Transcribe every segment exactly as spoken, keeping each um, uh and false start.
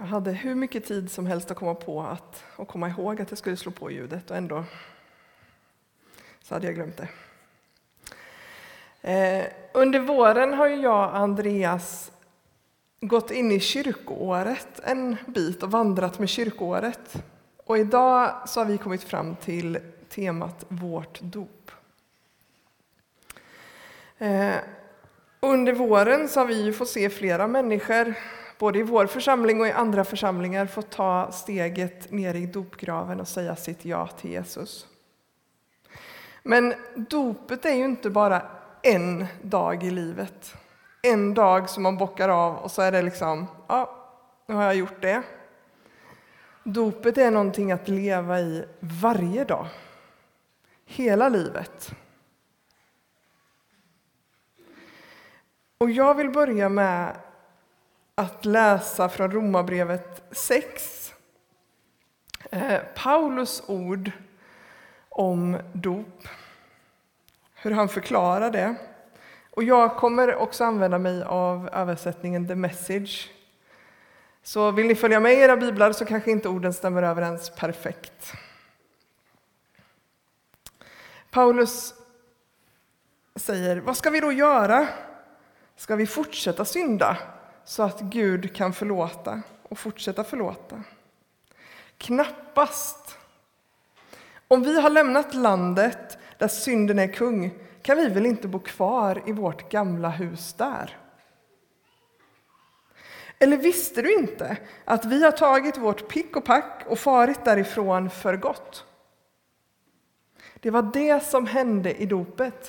Jag hade hur mycket tid som helst att komma på att, och komma ihåg att jag skulle slå på ljudet, och ändå så hade jag glömt det. Eh, under våren har jag och Andreas gått in i kyrkoåret en bit och vandrat med kyrkoåret. Och idag så har vi kommit fram till temat vårt dop. Eh, under våren så har vi ju fått se flera människor, både i vår församling och i andra församlingar, fått ta steget ner i dopgraven och säga sitt ja till Jesus. Men dopet är ju inte bara en dag i livet. En dag som man bockar av och så är det liksom, ja, nu har jag gjort det. Dopet är någonting att leva i varje dag. Hela livet. Och jag vill börja med att läsa från Romarbrevet sex. Eh, Paulus ord om dop. Hur han förklarar det. Och jag kommer också använda mig av översättningen The Message. Så vill ni följa med i era biblar så kanske inte orden stämmer överens perfekt. Paulus säger, vad ska vi då göra? Ska vi fortsätta synda så att Gud kan förlåta och fortsätta förlåta? Knappast. Om vi har lämnat landet där synden är kung, kan vi väl inte bo kvar i vårt gamla hus där? Eller visste du inte att vi har tagit vårt pick och pack och farit därifrån för gott? Det var det som hände i dopet.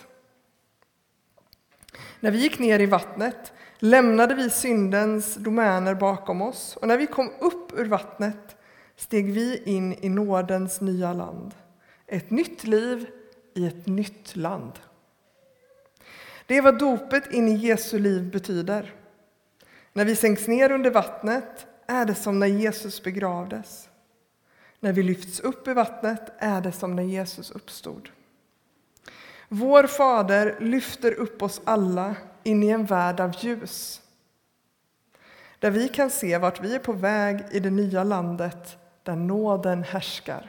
När vi gick ner i vattnet lämnade vi syndens domäner bakom oss, och när vi kom upp ur vattnet steg vi in i nådens nya land. Ett nytt liv i ett nytt land. Det är vad dopet in i Jesu liv betyder. När vi sänks ner under vattnet är det som när Jesus begravdes. När vi lyfts upp ur vattnet är det som när Jesus uppstod. Vår Fader lyfter upp oss alla in i en värld av ljus. Där vi kan se vart vi är på väg i det nya landet där nåden härskar.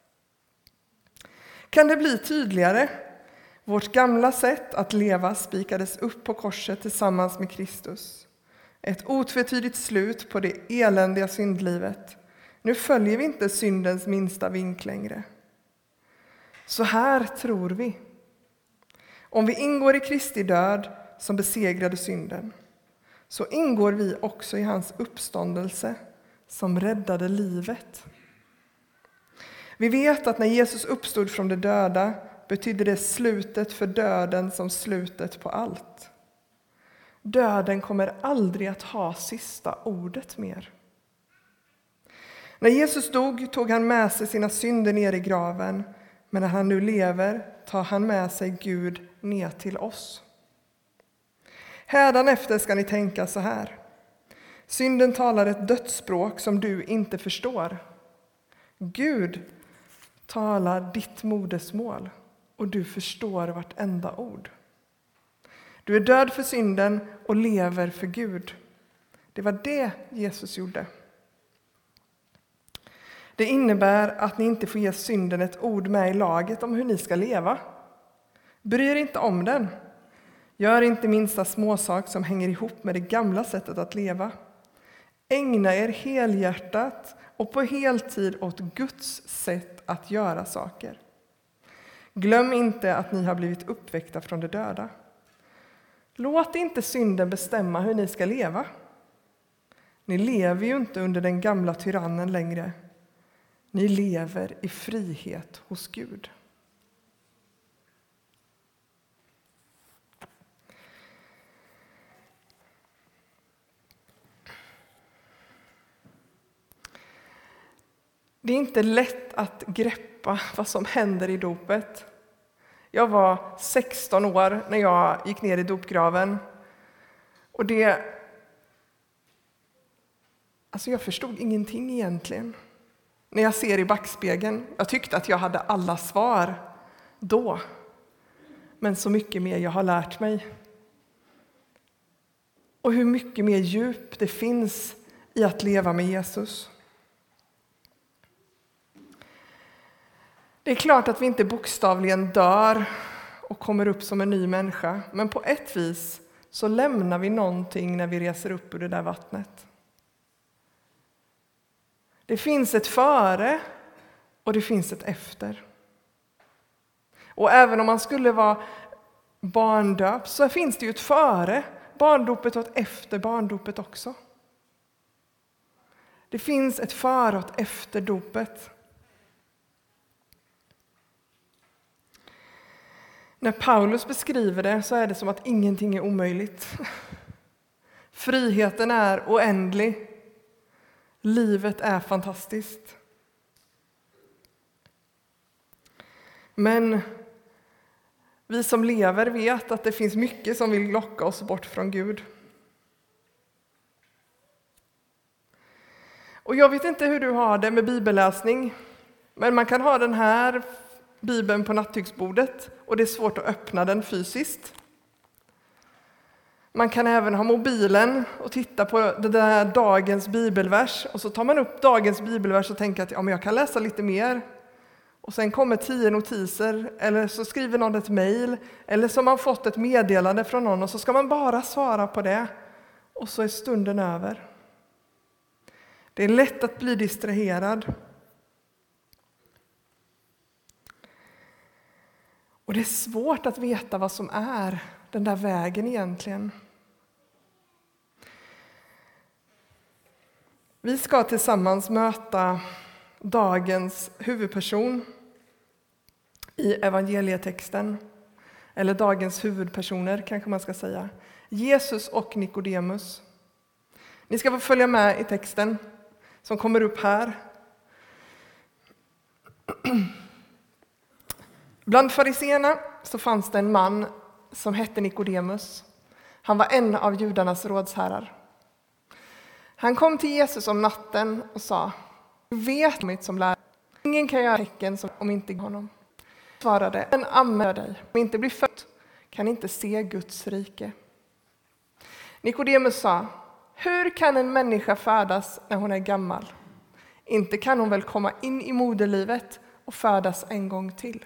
Kan det bli tydligare? Vårt gamla sätt att leva spikades upp på korset tillsammans med Kristus. Ett otvetydigt slut på det eländiga syndlivet. Nu följer vi inte syndens minsta vink längre. Så här tror vi. Om vi ingår i Kristi död som besegrade synden, så ingår vi också i hans uppståndelse som räddade livet. Vi vet att när Jesus uppstod från de döda betydde det slutet för döden som slutet på allt. Döden kommer aldrig att ha sista ordet mer. När Jesus dog tog han med sig sina synder ner i graven, men när han nu lever tar han med sig Gud ner till oss. Hädanefter ska ni tänka så här. Synden talar ett dödsspråk som du inte förstår. Gud talar ditt modersmål och du förstår vartenda ord. Du är död för synden och lever för Gud. Det var det Jesus gjorde. Det innebär att ni inte får ge synden ett ord med i laget om hur ni ska leva. Bry er inte om den. Gör inte minsta småsak som hänger ihop med det gamla sättet att leva. Ägna er helhjärtat och på heltid åt Guds sätt att göra saker. Glöm inte att ni har blivit uppväckta från de döda. Låt inte synden bestämma hur ni ska leva. Ni lever ju inte under den gamla tyrannen längre. Ni lever i frihet hos Gud. Det är inte lätt att greppa vad som händer i dopet. Jag var sexton år när jag gick ner i dopgraven. Och det... Alltså jag förstod ingenting egentligen. När jag ser i backspegeln. Jag tyckte att jag hade alla svar då. Men så mycket mer jag har lärt mig. Och hur mycket mer djup det finns i att leva med Jesus. Det är klart att vi inte bokstavligen dör och kommer upp som en ny människa, men på ett vis så lämnar vi någonting när vi reser upp ur det där vattnet. Det finns ett före och det finns ett efter. Och även om man skulle vara barndöpt så finns det ju ett före barndopet och ett efter barndopet också. Det finns ett före och ett efter dopet. När Paulus beskriver det så är det som att ingenting är omöjligt. Friheten är oändlig. Livet är fantastiskt. Men vi som lever vet att det finns mycket som vill locka oss bort från Gud. Och jag vet inte hur du har det med bibelläsning, men man kan ha den här Bibeln på nattduksbordet och det är svårt att öppna den fysiskt. Man kan även ha mobilen och titta på det där dagens bibelvers och så tar man upp dagens bibelvers och tänker att ja, men jag kan läsa lite mer. Och sen kommer tio notiser eller så skriver någon ett mejl eller så har man fått ett meddelande från någon och så ska man bara svara på det och så är stunden över. Det är lätt att bli distraherad. Och det är svårt att veta vad som är den där vägen egentligen. Vi ska tillsammans möta dagens huvudperson i evangelietexten. Eller dagens huvudpersoner kanske man ska säga. Jesus och Nikodemus. Ni ska få följa med i texten som kommer upp här. Bland fariseerna så fanns det en man som hette Nikodemus. Han var en av judarnas rådsherrar. Han kom till Jesus om natten och sa: vet mitt som lärare. Ingen kan göra tecken som om inte honom. Svarade: en amen dig. Om inte blir född kan inte se Guds rike. Nikodemus sa: hur kan en människa födas när hon är gammal? Inte kan hon väl komma in i moderlivet och födas en gång till.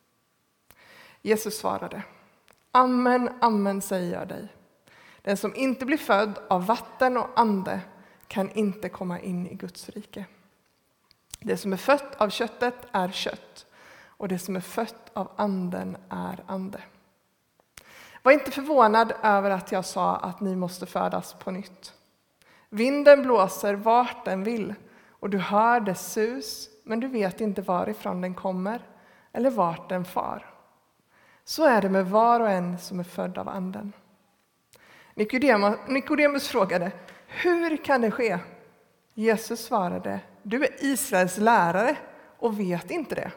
Jesus svarade: amen, amen säger jag dig. Den som inte blir född av vatten och ande kan inte komma in i Guds rike. Det som är fött av köttet är kött, och det som är fött av anden är ande. Var inte förvånad över att jag sa att ni måste födas på nytt. Vinden blåser vart den vill, och du hör dess sus, men du vet inte varifrån den kommer eller vart den far. Så är det med var och en som är född av anden. Nikodemus, Nikodemus frågade: hur kan det ske? Jesus svarade: du är Israels lärare och vet inte det.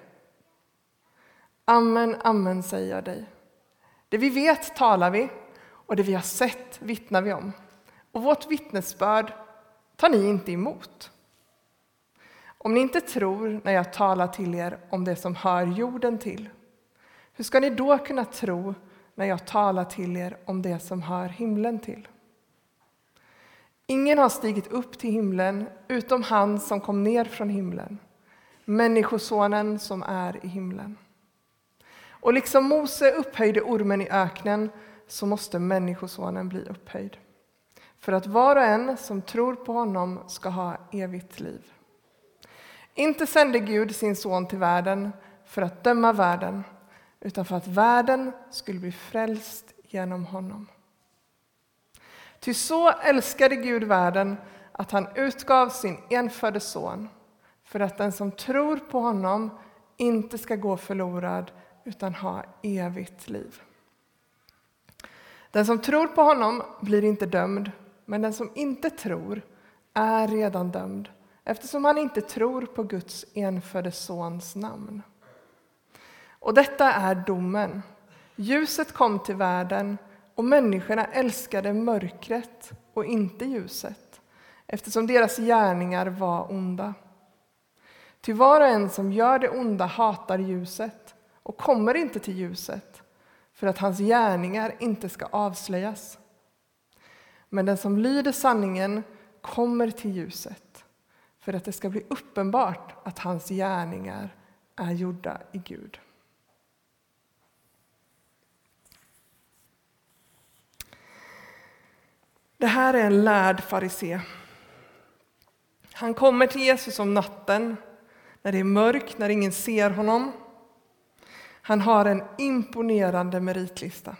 Amen, amen säger jag dig. Det vi vet talar vi, och det vi har sett vittnar vi om. Och vårt vittnesbörd tar ni inte emot. Om ni inte tror när jag talar till er om det som hör jorden till, hur ska ni då kunna tro när jag talar till er om det som hör himlen till? Ingen har stigit upp till himlen utom han som kom ner från himlen, människosonen som är i himlen. Och liksom Mose upphöjde ormen i öknen, så måste människosonen bli upphöjd, för att var och en som tror på honom ska ha evigt liv. Inte sände Gud sin son till världen för att döma världen, utan för att världen skulle bli frälst genom honom. Ty så älskade Gud världen att han utgav sin enfödde son, för att den som tror på honom inte ska gå förlorad utan ha evigt liv. Den som tror på honom blir inte dömd, men den som inte tror är redan dömd, eftersom han inte tror på Guds enfödde sons namn. Och detta är domen. Ljuset kom till världen, och människorna älskade mörkret och inte ljuset, eftersom deras gärningar var onda. Ty var och en som gör det onda hatar ljuset och kommer inte till ljuset, för att hans gärningar inte ska avslöjas. Men den som lyder sanningen kommer till ljuset för att det ska bli uppenbart att hans gärningar är gjorda i Gud. Det här är en lärd farisé. Han kommer till Jesus om natten, när det är mörkt, när ingen ser honom. Han har en imponerande meritlista.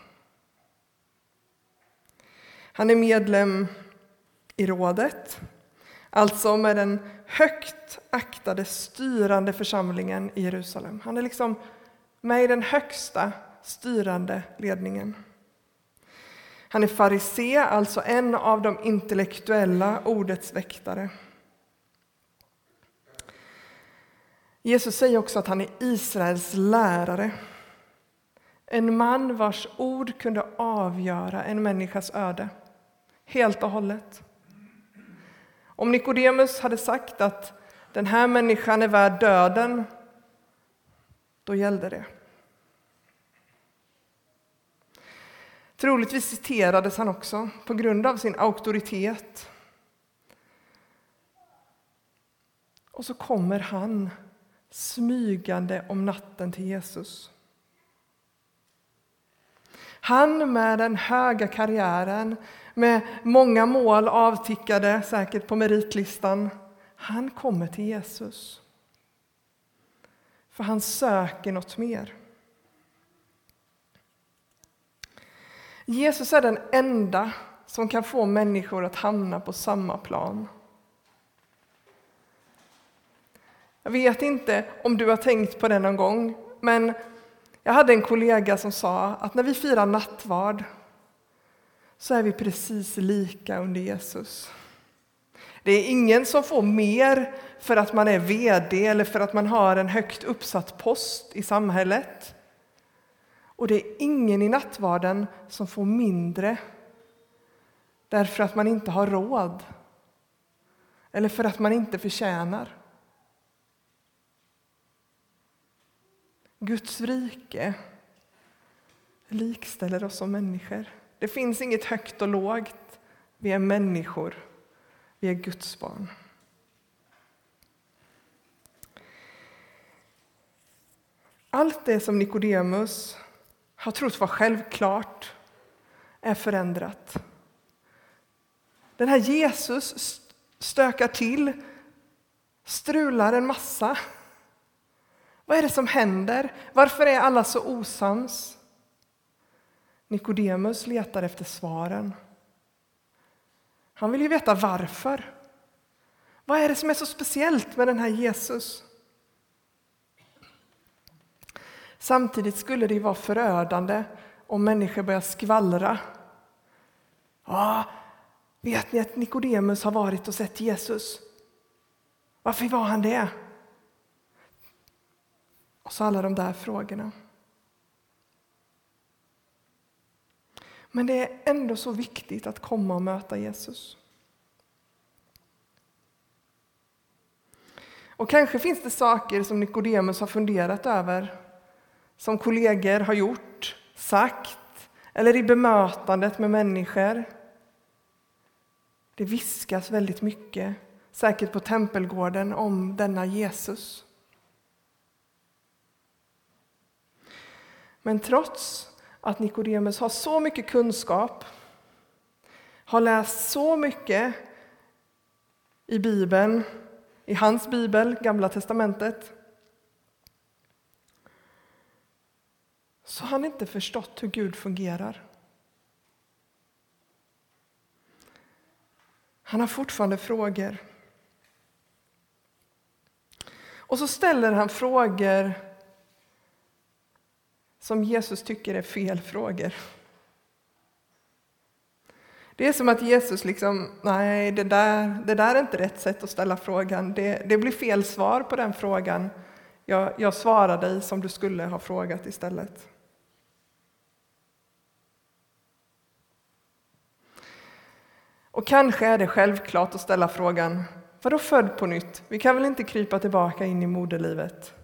Han är medlem i rådet, alltså med den högt aktade styrande församlingen i Jerusalem. Han är liksom med i den högsta styrande ledningen. Han är farisé, alltså en av de intellektuella ordets väktare. Jesus säger också att han är Israels lärare. En man vars ord kunde avgöra en människas öde. Helt och hållet. Om Nikodemus hade sagt att den här människan är värd döden, då gällde det. Troligtvis citerades han också på grund av sin auktoritet. Och så kommer han smygande om natten till Jesus. Han med den höga karriären, med många mål avtickade säkert på meritlistan, han kommer till Jesus. För han söker något mer. Jesus är den enda som kan få människor att hamna på samma plan. Jag vet inte om du har tänkt på det någon gång, men jag hade en kollega som sa att när vi firar nattvard så är vi precis lika under Jesus. Det är ingen som får mer för att man är vd eller för att man har en högt uppsatt post i samhället. Och det är ingen i nattvarden som får mindre därför att man inte har råd eller för att man inte förtjänar. Guds rike likställer oss som människor. Det finns inget högt och lågt. Vi är människor. Vi är Guds barn. Allt det som Nikodemus har trott var självklart är förändrat. Den här Jesus stökar till, strular en massa. Vad är det som händer? Varför är alla så osams? Nikodemus letar efter svaren. Han vill ju veta varför. Vad är det som är så speciellt med den här Jesus? Samtidigt skulle det vara förödande om människor börjar skvallra. Ja, vet ni att Nikodemus har varit och sett Jesus? Varför var han det? Och så alla de där frågorna. Men det är ändå så viktigt att komma och möta Jesus. Och kanske finns det saker som Nikodemus har funderat över, som kollegor har gjort, sagt, eller i bemötandet med människor. Det viskas väldigt mycket, säkert på tempelgården, om denna Jesus. Men trots att Nikodemus har så mycket kunskap, har läst så mycket i Bibeln, i hans bibel, Gamla testamentet, så har han inte förstått hur Gud fungerar. Han har fortfarande frågor. Och så ställer han frågor som Jesus tycker är fel frågor. Det är som att Jesus liksom, nej, det där, det där är inte rätt sätt att ställa frågan. Det, det blir fel svar på den frågan. Jag, jag svarar dig som du skulle ha frågat istället. Och kanske är det självklart att ställa frågan, vadå född på nytt? Vi kan väl inte krypa tillbaka in i moderlivet?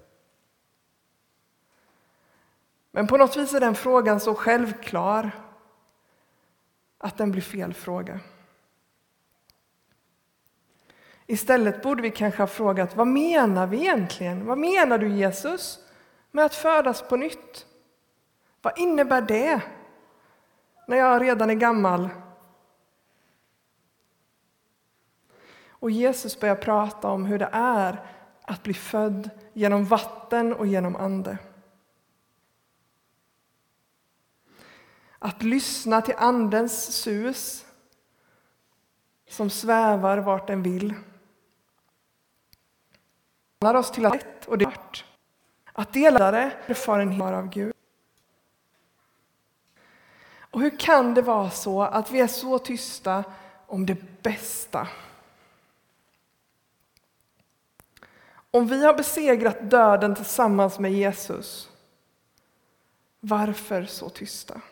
Men på något vis är den frågan så självklar att den blir fel fråga. Istället borde vi kanske ha frågat, vad menar vi egentligen? Vad menar du, Jesus, med att födas på nytt? Vad innebär det när jag redan är gammal? Och Jesus börjar prata om hur det är att bli född genom vatten och genom ande. Att lyssna till andens sus som svävar vart den vill. Han oss till att och det att dela det erfarenhet av Gud. Och hur kan det vara så att vi är så tysta om det bästa? Om vi har besegrat döden tillsammans med Jesus, varför så tysta?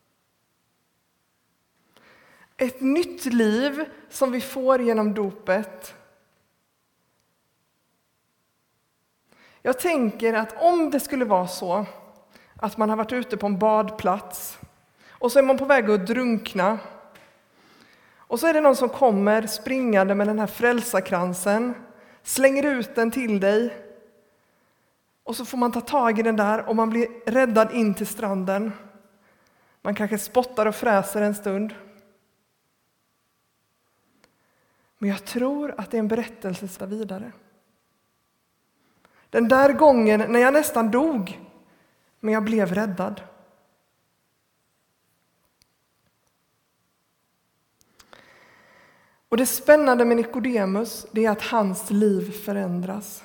Ett nytt liv som vi får genom dopet. Jag tänker att om det skulle vara så att man har varit ute på en badplats och så är man på väg att drunkna och så är det någon som kommer springande med den här frälsarkransen, slänger ut den till dig och så får man ta tag i den där och man blir räddad in till stranden. Man kanske spottar och fräser en stund. Men jag tror att det är en berättelse som är vidare. Den där gången när jag nästan dog, men jag blev räddad. Och det spännande med Nikodemus, det är att hans liv förändras.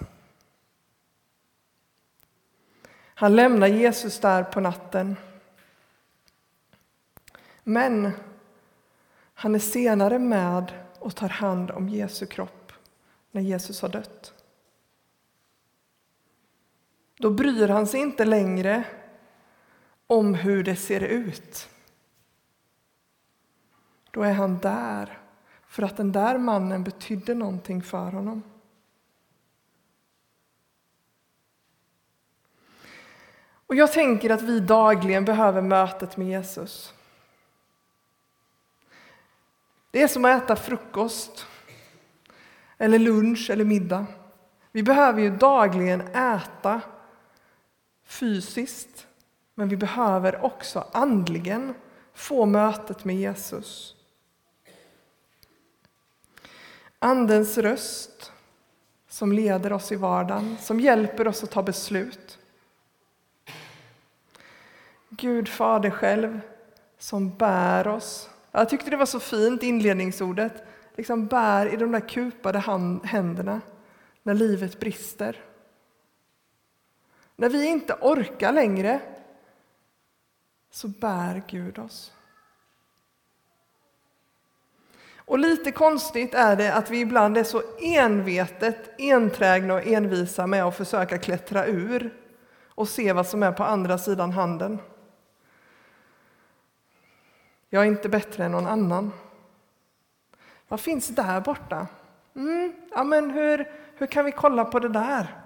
Han lämnar Jesus där på natten. Men han är senare med och tar hand om Jesu kropp när Jesus har dött. Då bryr han sig inte längre om hur det ser ut. Då är han där för att den där mannen betydde någonting för honom. Och jag tänker att vi dagligen behöver mötet med Jesus. Det är som att äta frukost, eller lunch eller middag. Vi behöver ju dagligen äta fysiskt, men vi behöver också andligen få mötet med Jesus. Andens röst som leder oss i vardagen, som hjälper oss att ta beslut. Gud Fader själv som bär oss. Jag tyckte det var så fint inledningsordet. Liksom bär i de där kupade händerna när livet brister. När vi inte orkar längre så bär Gud oss. Och lite konstigt är det att vi ibland är så envetet, enträgna och envisa med att försöka klättra ur och se vad som är på andra sidan handen. Jag är inte bättre än någon annan. Vad finns där borta? Mm, ja, men hur, hur kan vi kolla på det där?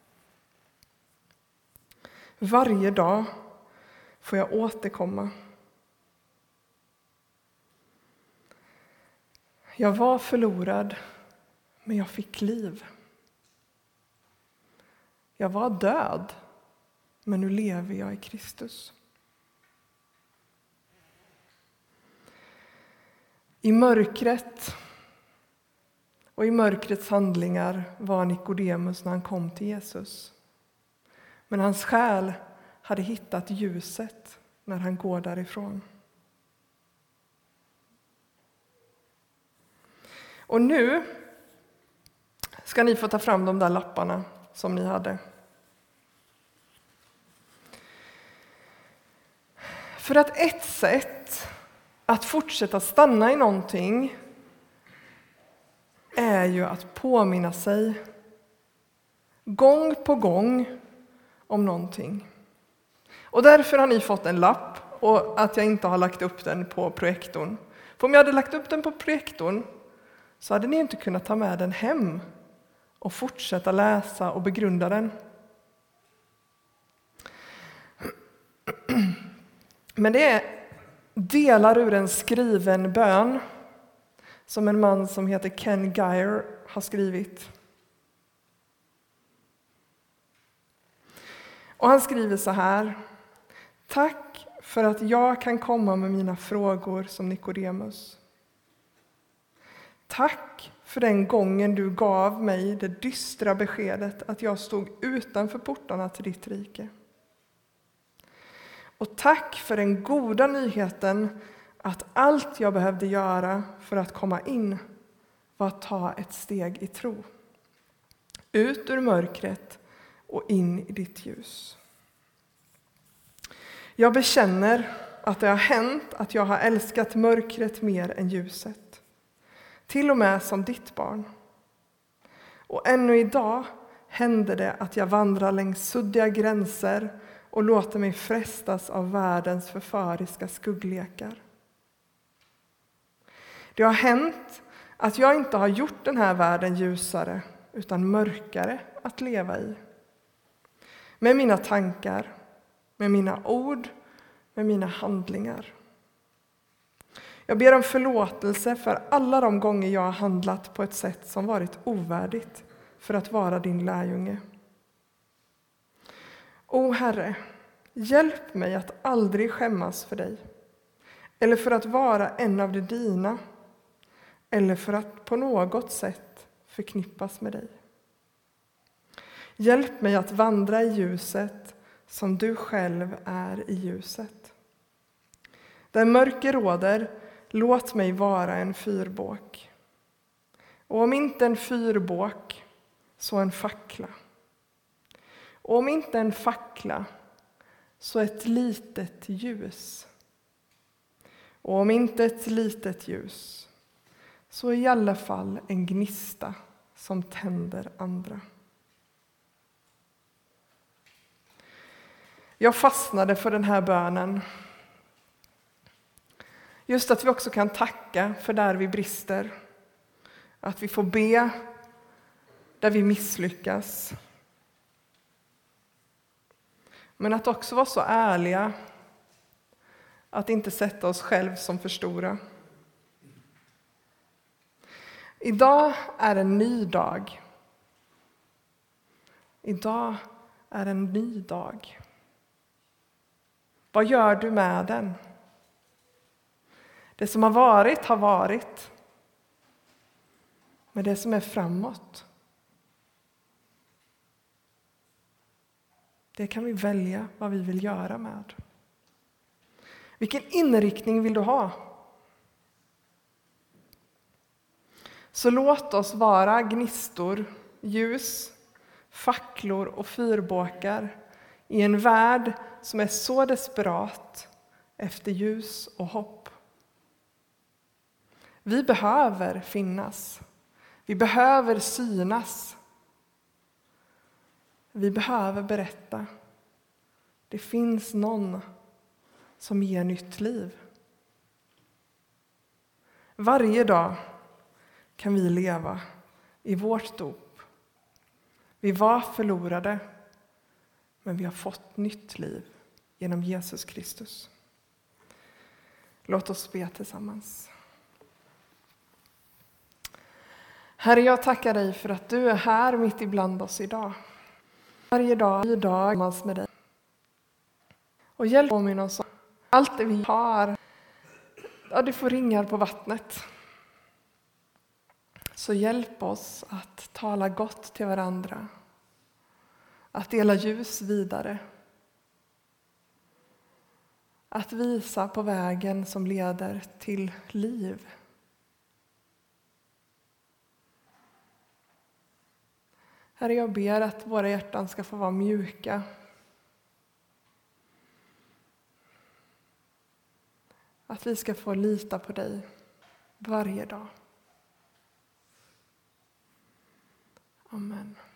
Varje dag får jag återkomma. Jag var förlorad, men jag fick liv. Jag var död, men nu lever jag i Kristus. I mörkret och i mörkrets handlingar var Nikodemus när han kom till Jesus. Men hans själ hade hittat ljuset när han går därifrån. Och nu ska ni få ta fram de där lapparna som ni hade. För att ett sätt att fortsätta stanna i någonting är ju att påminna sig gång på gång om någonting. Och därför har ni fått en lapp och att jag inte har lagt upp den på projektorn. För om jag hade lagt upp den på projektorn så hade ni inte kunnat ta med den hem och fortsätta läsa och begrunda den. Men det är delar ur en skriven bön som en man som heter Ken Gire har skrivit. Och han skriver så här: Tack för att jag kan komma med mina frågor som Nikodemus. Tack för den gången du gav mig det dystra beskedet att jag stod utanför portarna till ditt rike. Och tack för den goda nyheten att allt jag behövde göra för att komma in var att ta ett steg i tro. Ut ur mörkret och in i ditt ljus. Jag bekänner att det har hänt att jag har älskat mörkret mer än ljuset. Till och med som ditt barn. Och ännu idag händer det att jag vandrar längs suddiga gränser och låter mig frestas av världens förföriska skugglekar. Det har hänt att jag inte har gjort den här världen ljusare utan mörkare att leva i. Med mina tankar, med mina ord, med mina handlingar. Jag ber om förlåtelse för alla de gånger jag har handlat på ett sätt som varit ovärdigt för att vara din lärjunge. O Herre, hjälp mig att aldrig skämmas för dig, eller för att vara en av de dina, eller för att på något sätt förknippas med dig. Hjälp mig att vandra i ljuset som du själv är i ljuset. Där mörker råder, låt mig vara en fyrbåk. Och om inte en fyrbåk, så en fackla. Och om inte en fackla, så ett litet ljus. Och om inte ett litet ljus, så i alla fall en gnista som tänder andra. Jag fastnade för den här bönen. Just att vi också kan tacka för där vi brister. Att vi får be där vi misslyckas. Men att också vara så ärliga att inte sätta oss själv som för stora. Idag är en ny dag. Idag är en ny dag. Vad gör du med den? Det som har varit har varit. Men det som är framåt, det kan vi välja vad vi vill göra med. Vilken inriktning vill du ha? Så låt oss vara gnistor, ljus, facklor och fyrbåkar i en värld som är så desperat efter ljus och hopp. Vi behöver finnas. Vi behöver synas. Vi behöver berätta. Det finns någon som ger nytt liv. Varje dag kan vi leva i vårt dop. Vi var förlorade, men vi har fått nytt liv genom Jesus Kristus. Låt oss be tillsammans. Herre, jag tackar dig för att du är här mitt ibland oss idag. Varje dag, idag tillsammans med dig. Och hjälp påminna oss om allt det vi har. Ja, det får ringar på vattnet. Så hjälp oss att tala gott till varandra. Att dela ljus vidare. Att visa på vägen som leder till liv. Herre, jag ber att våra hjärtan ska få vara mjuka. Att vi ska få lita på dig varje dag. Amen.